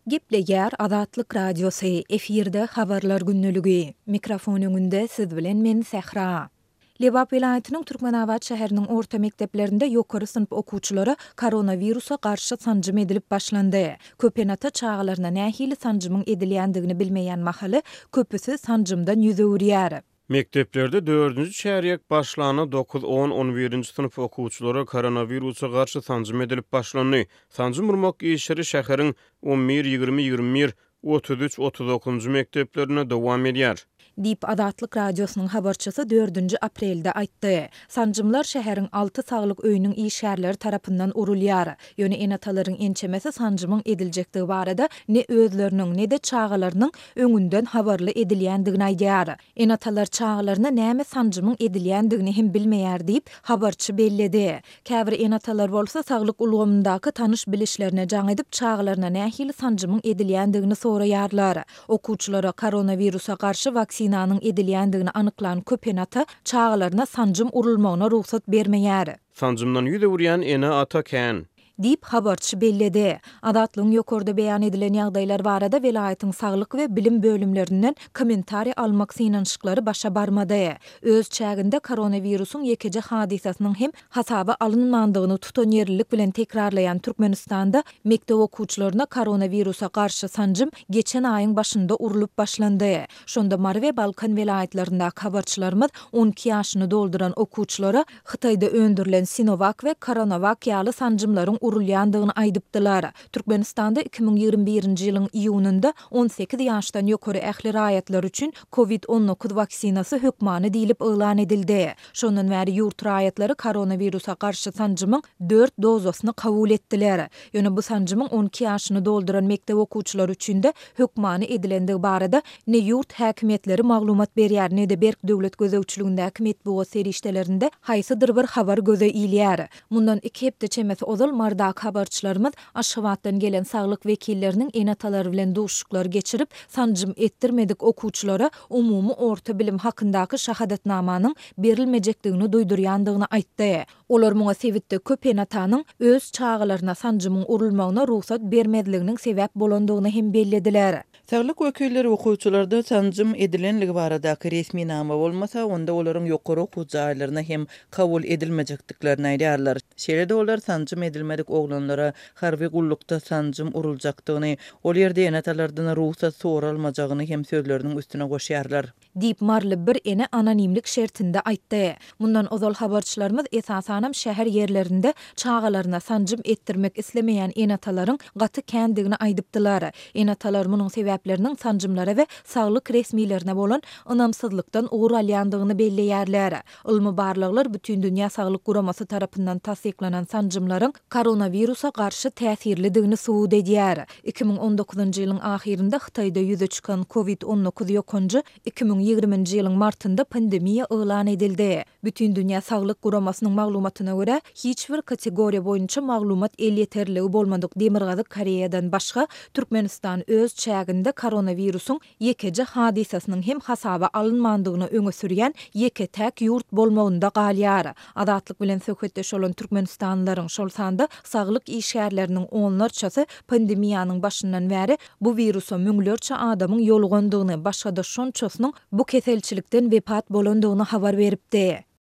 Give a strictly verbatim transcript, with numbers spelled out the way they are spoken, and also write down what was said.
Gepleger Azatlyk Radiosu efirde habarlar günnüligi. Mikrofon öňünde siz bilen men Sehra. Lebap vilayatynyň Türkmenabad şäheriniň orta mekdeplerinde ýokary synp okuwçylary koronawirusa garşy sanjym edilip başlandy. Köpenata çağlaryna nähili sanjymyň edilýändigini bilmeýän mahaly köpüsi sanjymdan ýüze urýar. Mekteplerde dördüncü çäýrek başlany dokuz on on birinji sınıf okuwçylary koronawirusa garşy sanjym edilip başlandy. Sanjym urmak işleri şäheriň on bir ýygrimi ýygrimi bir otuz üç otuz dokuzuncu mekteplerine dowam edýär. Dip Azatlyk Radiosynyň habarçysy dördüncü aprelde aýtdy. Sanjymlar şäheriň altı saglyk öýüniň işgärleri tarapyndan urulýar. Ýöne enatalaryň ençemesi sanjymyň ediljekdigi barada ne özleriniň ne de çağalarynyň öňünden habarly edilýändigini aýdýar. Enatalar çağalaryna näme sanjymyň edilýändigini hem bilmeýär diýip habarçy belledi. Käbir enatalar bolsa saglyk ulgamyndaky tanyş bilişlerine jaň edip çağalaryna nähili sanjymyň edilýändigini soraýarlar. Okuwçylara koronawirusa garşy vaksinanyň edilýändigini anyklan Köpenata çağalaryna sanjym urulmagyna ruhsat bermeýär. Sanjymdan ýüze urýan ene ata kän. Dip habarçy belledi. Adatlyň ýokarda beýan edilen ýagdaýlar barada vilayatyň saglyk we bilim bölümlerinden kommentari almak synanşyklary başa barmady. Öz çäginde koronawirusyň ýekeje hadisasynyň hem hasaba alynmandygyny tutan ýerlilik bilen tekrarlayan Türkmenistanda mektep okuwçylaryna koronawirusa garşy sanjym geçen aýyň başynda urulup başlandy. Şonda Mari we Balkan vilayatlarynda habarçylarymyz on iki ýaşyny dolduran okuwçylara Hytaýda öndürilen Sinovac we Coronavac ýaly sanjymlaryň urulýandygyny aýdypdylar. Türkmenistanda iki bin ýygrimi birinji ýylyň iýunynda on sekiz ýaşdan ýokary ähli raýatlar üçin covid on dokuz vaksinasy hökmany diýilip elan edildi. Şondan bäri ýurt raýatlary koronawirusa garşy sanjymyň dört dozasyny kabul etdiler. Ýöne bu sanjymyň on iki ýaşyny dolduran mektep okuwçylary üçin de hökmany edilendigi barada ne ýurt häkimetleri maglumat berýär, ne de Berk döwlet gözegçiligindäki metbuat serişdelerinde haýsydyr bir habar göze ilýär. Mundan iki hepde çemesi ozal marda habarçylarymyz Aşgabatdan gelen saglyk wekilleriniň enatalary bilen duşuşyklar geçirip sanjym etdirmedik okuwçylara umumy orta bilim hakyndaky şahadatnamanyň berilmejekdigini duýdurýandygyny aýtdy. Olar muňa sebitde köp enatanyň öz çağalaryna sanjymyň urulmagyna ruhsat bermediliginiň sebäp bolandygyny hem bellediler. Saglyk wekilleri okuwçylarda sanjym edilenligi baradaky resmi nama bolmasa, onda olaryň ýokary okuw jaýlaryna hem kabul edilmejekdiklerini aýdýarlar. Şeýle-de olar sanjym edilmedik oglanlara harby gullukda sanjym uruljakdygyny, ol ýerde enatalardan ruhsat soralmajagyny hem sözleriniň üstüne goşýarlar. Dip marly bir ene anonimlik şertinde aýtdy. Mundan ozal habarçylarymyz esasanam şäher ýerlerinde çağalaryna sanjym etdirmek islemeýän enatalaryň gaty kändigini aýdypdylar. Enatalar munyň sebäpleriniň sanjymlara we saglyk resmilerine bolan ynamsyzlykdan ugur alýandygyny belleýärler. Ilmi barlyklar bütün dünýä saglyk guramasy tarapyndan tasdiklanan sanjymlaryň koronawirusa garşy täsirlidigini suwud edýär. iki bin on dokuzunju ýylyň ahirinde Hytaýda ýüze çykan covid on dokuz ýokunjy iki bin ýygrimiňji ýylyň martynda pandemiýa elan edildi. Bütün dünýä saglyk guramasynyň maglumatyna görä hiç bir kategoriýa boýunça maglumat el ýeterligi bolmadyk Demirgazy Koreýadan başga Türkmenistan öz çäginde koronawirusyň ýekeje hadisasynyň hem hasaba alynmandygyny öňe sürýän ýeke-täk ýurt bolmagynda galýar. Adatlyk bilen söhbetdeş bolan Türkmenistanlylaryň şol sanda saglyk işgärleriniň onlarçasy pandemiýanyň başyndan bäri bu virusa müňlerçe adamyň ýolugandygyny, başga da şonçasynyň bu keselçilikden wepat bolandygyny habar beripdi.